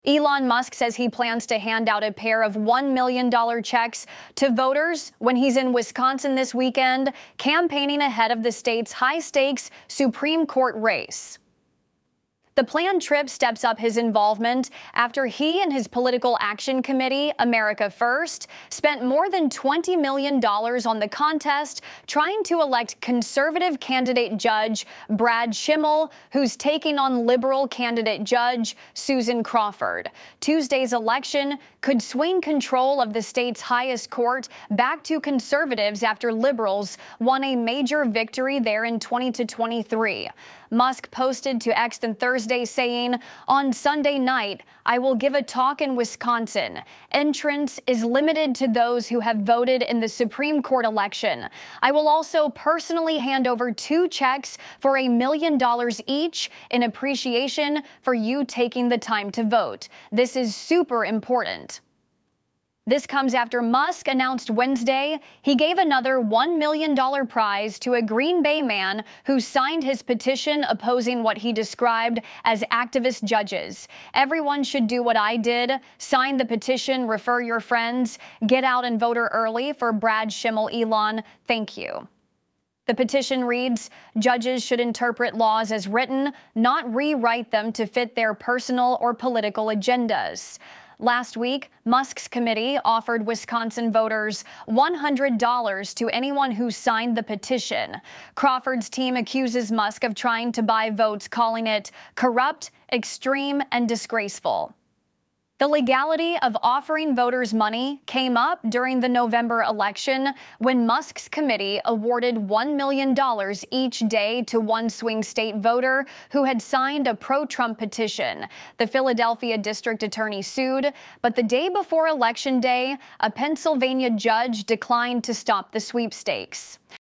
Elon Musk says he plans to hand out a pair of $1 million checks to voters when he's in Wisconsin this weekend, campaigning ahead of the state's high-stakes Supreme Court race. The planned trip steps up his involvement after he and his political action committee, America First, spent more than $20 million on the contest trying to elect conservative candidate Judge Brad Schimmel, who's taking on liberal candidate Judge Susan Crawford. Tuesday's election could swing control of the state's highest court back to conservatives after liberals won a major victory there in 2023. Musk posted to X on Thursday saying, "On Sunday night, I will give a talk in Wisconsin. Entrance is limited to those who have voted in the Supreme Court election. I will also personally hand over 2 checks for $1 million each in appreciation for you taking the time to vote. This is super important." This comes after Musk announced Wednesday he gave another $1 million prize to a Green Bay man who signed his petition opposing what he described as activist judges. "Everyone should do what I did. Sign the petition, refer your friends, get out and vote early for Brad Schimmel, Elon. Thank you." The petition reads, "Judges should interpret laws as written, not rewrite them to fit their personal or political agendas." Last week, Musk's committee offered Wisconsin voters $100 to anyone who signed the petition. Crawford's team accuses Musk of trying to buy votes, calling it corrupt, extreme, and disgraceful. The legality of offering voters money came up during the November election when Musk's committee awarded $1 million each day to one swing state voter who had signed a pro-Trump petition. The Philadelphia district attorney sued, but the day before Election Day, a Pennsylvania judge declined to stop the sweepstakes.